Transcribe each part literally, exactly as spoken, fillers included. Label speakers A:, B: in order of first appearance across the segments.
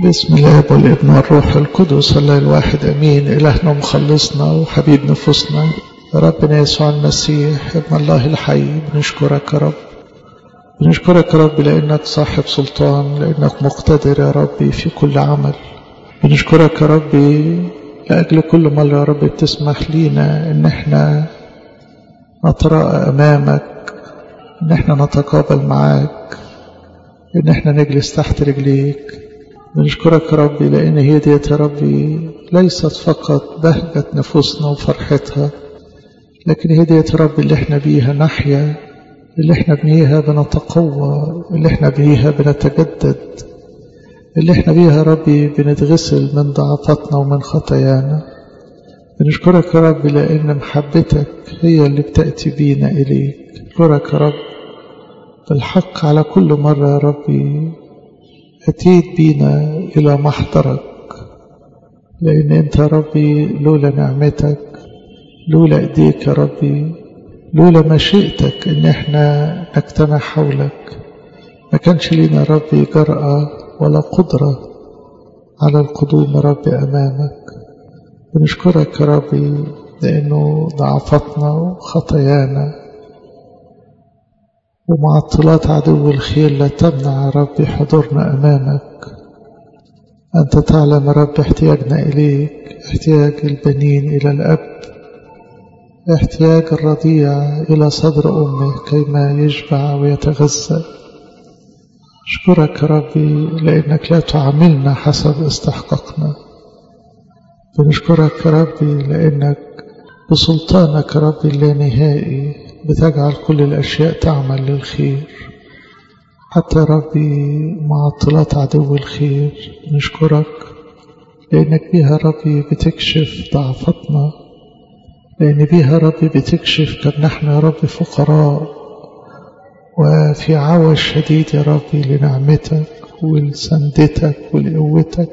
A: بسم الله والابن والروح القدس الله الواحد أمين. إلهنا ومخلصنا وحبيب نفوسنا ربنا يسوع المسيح ابن الله الحي، بنشكرك يا رب، بنشكرك يا رب لأنك صاحب سلطان، لأنك مقتدر يا ربي في كل عمل. بنشكرك يا ربي لأجل كل مرة يا رب بتسمح لينا إن احنا نتراءى أمامك، إن احنا نتقابل معاك، إن احنا نجلس تحت رجليك. بنشكرك يا ربي لأن هي ديت يا ربي ليست فقط بهجة نفوسنا وفرحتها، لكن هي ديت يا ربي اللي احنا بيها نحيا، اللي احنا بيها بنتقوى، اللي احنا بيها بنتجدد، اللي احنا بيها يا ربي بنتغسل من ضعفاتنا ومن خطايانا. بنشكرك يا ربي لأن محبتك هي اللي بتأتي بينا إليك. بنشكرك يا رب بالحق على كل مرة يا ربي أتيت بينا إلى محضرك، لأن أنت يا ربي لولا نعمتك، لولا إيديك يا ربي، لولا مشيئتك إن احنا نجتمع حولك، ما كانش لنا يا ربي جرأة ولا قدرة على القدوم يا ربي أمامك. بنشكرك يا ربي لأنه ضعفتنا وخطايانا ومعطلات عدو الخير لا تمنع يا ربي حضورنا أمامك. أنت تعلم يا رب احتياجنا إليك، احتياج البنين إلى الأب، احتياج الرضيع إلى صدر أمه كيما يشبع ويتغذى. أشكرك يا ربي لأنك لا تعاملنا حسب استحقاقنا. بنشكرك يا ربي لأنك بسلطانك يا ربي اللانهائي بتجعل كل الأشياء تعمل للخير، حتى يا ربي معطلات عدو الخير. نشكرك لأنك بيها يا ربي بتكشف ضعفتنا، لأن بيها يا ربي بتكشف كم نحن يا ربي فقراء وفي عوز شديد يا ربي لنعمتك ولسندتك ولقوتك.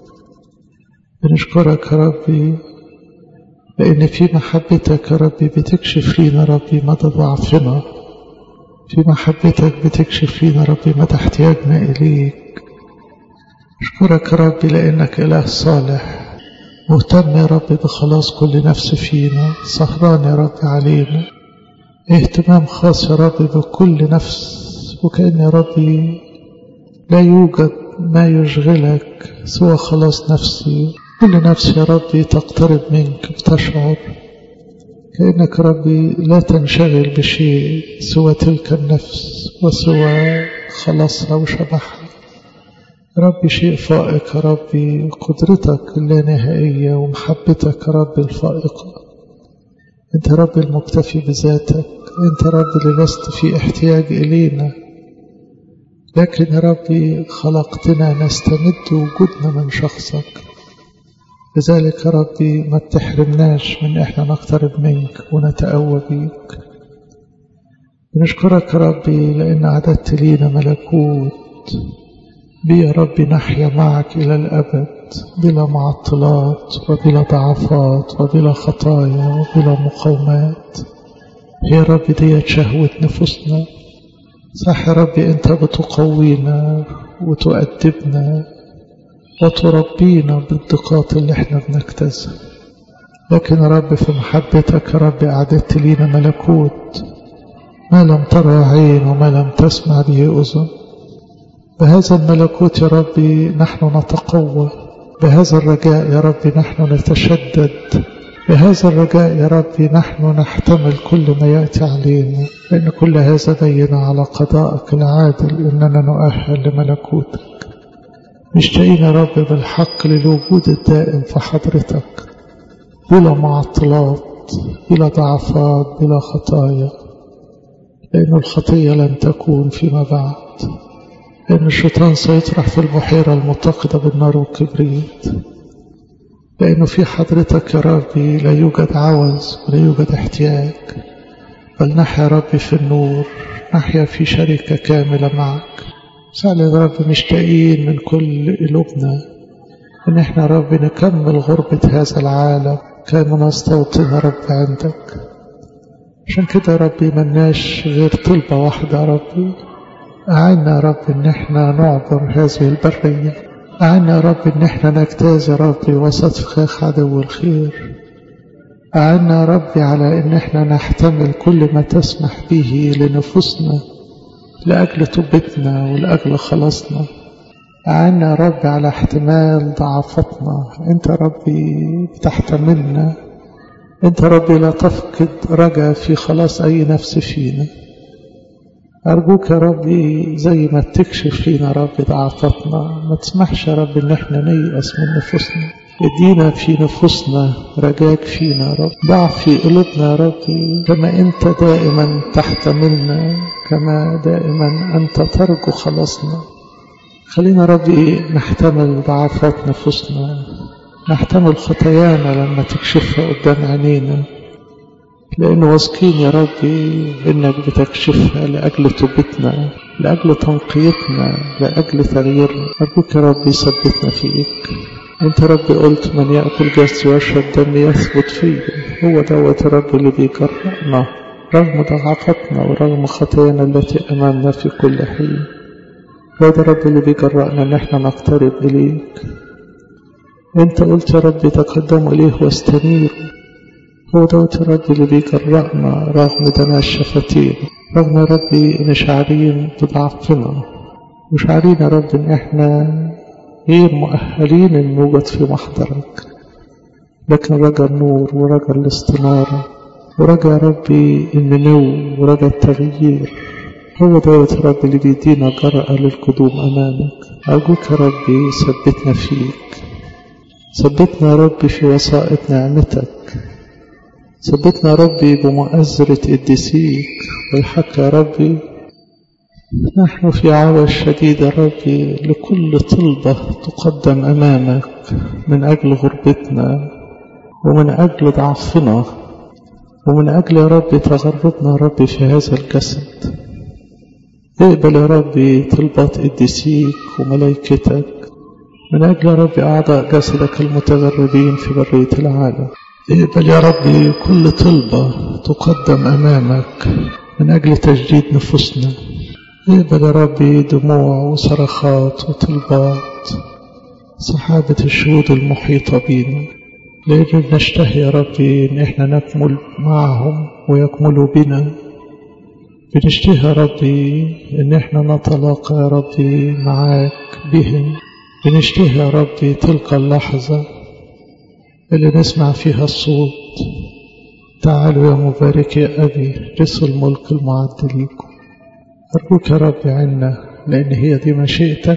A: بنشكرك يا ربي لأن في محبتك يا ربي بتكشف لينا يا ربي مدى ضعفنا، في محبتك بتكشف لينا يا ربي مدى احتياجنا إليك. أشكرك يا ربي لأنك إله صالح، مهتم يا ربي بخلاص كل نفس فينا، سهران يا ربي علينا، اهتمام خاص يا ربي بكل نفس، وكأن يا ربي لا يوجد ما يشغلك سوى خلاص نفسي. كل نفس يا ربي تقترب منك بتشعر كأنك ربي لا تنشغل بشيء سوى تلك النفس وسوى خلاصها وشبحها. ربي شيء فائق يا ربي، قدرتك اللانهائية ومحبتك يا ربي الفائقة. انت ربي المكتفي بذاتك، انت ربي اللي لست في احتياج إلينا، لكن يا ربي خلقتنا نستمد وجودنا من شخصك. لذلك يا ربي ما بتحرمناش من احنا نقترب منك ونتقوى بيك. بنشكرك يا ربي لأن عددت لينا ملكوت بي يا ربي نحيا معك إلى الأبد بلا معطلات وبلا ضعفات وبلا خطايا وبلا مقاومات. هي ربي ديت شهوة نفوسنا. صح يا ربي أنت بتقوينا وتؤدبنا وتربينا بالدقات اللي احنا بنكتسبها، لكن يا رب في محبتك يا رب أعددت لينا ملكوت ما لم ترى عين وما لم تسمع به أذن. بهذا الملكوت يا ربي نحن نتقوى، بهذا الرجاء يا ربي نحن نتشدد، بهذا الرجاء يا ربي نحن نحتمل كل ما يأتي علينا، لأن كل هذا بين على قضائك العادل إننا نؤهل لملكوتك. مشتاقين يا رب بالحق للوجود الدائم في حضرتك بلا معطلات، بلا ضعفات، بلا خطايا، لأن الخطية لن تكون فيما بعد، لأن الشيطان سيطرح في البحيرة المتقدة بالنار والكبريت، لأنه في حضرتك يا ربي لا يوجد عوز ولا يوجد احتياج، بل نحيا ربي في النور، نحيا في شركة كاملة معك. سأل يا رب مشتاقين من كل قلوبنا إن احنا رب نكمل غربة هذا العالم كما نستوطن رب عندك. عشان كده ربي مناش غير طلبة واحدة، ربي أعنا رب إن احنا نعبر هذه البرية، أعنا يا رب إن احنا نجتاز يا رب وسط فخاخ عدو الخير. أعنا يا رب على إن احنا نحتمل كل ما تسمح به لنفوسنا لأجل توبتنا ولأجل خلاصنا. أعنا يا رب على احتمال ضعفتنا. أنت ربي بتحتملنا. أنت ربي لا تفقد رجا في خلاص أي نفس فينا. أرجوك يا ربي زي ما تكشف فينا يا رب ضعفتنا، ما تسمحش يا رب إن احنا نيأس من نفوسنا. ادينا في نفوسنا رجاك فينا يا رب. ضع في قلوبنا يا ربي كما أنت دائما تحتملنا، كما دائما أنت ترجو خلاصنا. خلينا ربي نحتمل ضعفات نفوسنا، نحتمل خطايانا لما تكشفها قدام عينينا، لأن واثقين يا ربي إنك بتكشفها لأجل توبتنا، لأجل تنقيتنا، لأجل تغييرنا. أرجوك يا ربي ثبتنا فيك. أنت ربي قلت من يأكل جسدي ويشرب دمي يثبت فيه. هو دوت يا رب اللي بيجرأنا رغم ضعفتنا ورغم خطايانا التي أمامنا في كل حين. هو ده رب اللي بيجرأنا إن احنا نقترب إليك. أنت قلت يا ربي تقدموا إليه واستنيروا. هو دوت يا ربي اللي بيجرأنا رغم دمع الشفتين، رغم يا ربي إن شعرين بضعفنا وشعرين يا رب إن احنا غير مؤهلين إن نوجد في محضرك، لكن رجا النور ورجا الاستنارة ورجا يا ربي النمو ورجا التغيير. هو دوت يا رب اللي بيدينا جرأة للقدوم أمامك. أرجوك يا ربي ثبتنا فيك، ثبتنا يا ربي في وسائط نعمتك، ثبتنا يا ربي بمؤازرة قديسيك. ويحق يا ربي نحن في عوى شديد يا ربي لكل طلبة تقدم أمامك من أجل غربتنا ومن أجل ضعفنا ومن أجل يا ربي تغربنا يا ربي في هذا الجسد. اقبل يا ربي طلبات قديسيك وملائكتك من أجل يا ربي أعضاء جسدك المتغربين في برية العالم. اقبل يا ربي كل طلبة تقدم أمامك من أجل تجديد نفوسنا. اقبل يا ربي دموع وصرخات وطلبات سحابة الشهود المحيطة بينا، لأن نشتهي يا ربي إن احنا نكمل معهم ويكملوا بنا. بنشتهي يا ربي إن احنا نتلاقى يا ربي معاك بهم. بنشتهي يا ربي تلك اللحظة اللي نسمع فيها الصوت تعالوا يا مبارك يا أبي رثوا الملك المعد ليكم. أرجوك يا ربي عنا لأن هي دي مشيئتك،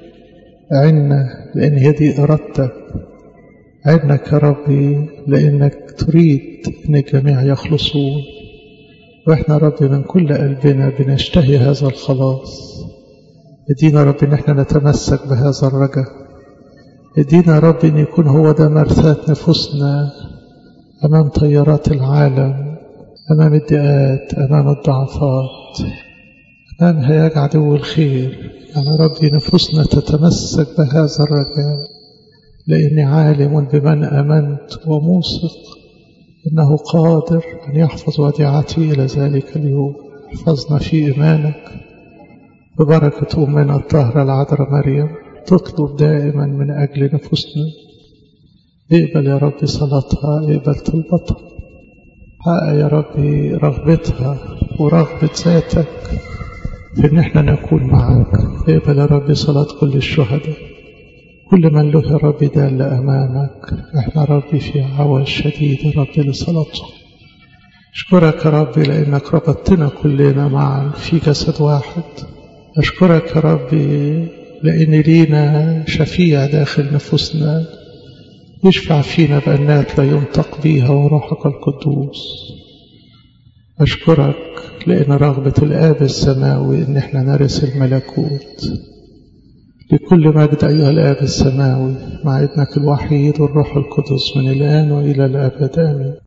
A: عنا لأن هي دي إرادتك، عنك يا ربي لأنك تريد أن الجميع يخلصون. وإحنا ربي من كل قلبنا بنشتهي هذا الخلاص. ادينا ربي ان احنا نتمسك بهذا الرجاء. ادينا ربي ان يكون هو ده مرثاة نفوسنا امام تيارات العالم، امام الضيقات، امام الضعفات، امام هياج عدو الخير. يعني ربي نفوسنا تتمسك بهذا الرجاء، لاني عالم بمن امنت وموثق انه قادر ان يحفظ وديعتي الى ذلك اليوم. احفظنا في ايمانك ببركة أمنا الطاهرة العذراء مريم. تطلب دائما من أجل نفوسنا. اقبل يا ربي صلاتها، اقبل طلبتها، حقق يا ربي رغبتها ورغبة ذاتك في ان احنا نكون معك. اقبل يا ربي صلاة كل الشهداء، كل من له يا ربي دال أمامك. احنا ربي في عوى شديد يا ربي لصلاتهم. اشكرك يا ربي لأنك ربطتنا كلنا معا في جسد واحد. أشكرك يا ربي لأن لينا شفيع داخل نفوسنا يشفع فينا بأنات لا ينطق بيها وروحك القدوس. أشكرك لأن رغبة الآب السماوي إن احنا نرث الملكوت. لكل مجد أيها الآب السماوي مع ابنك الوحيد والروح القدس من الآن وإلى الأبد آمين.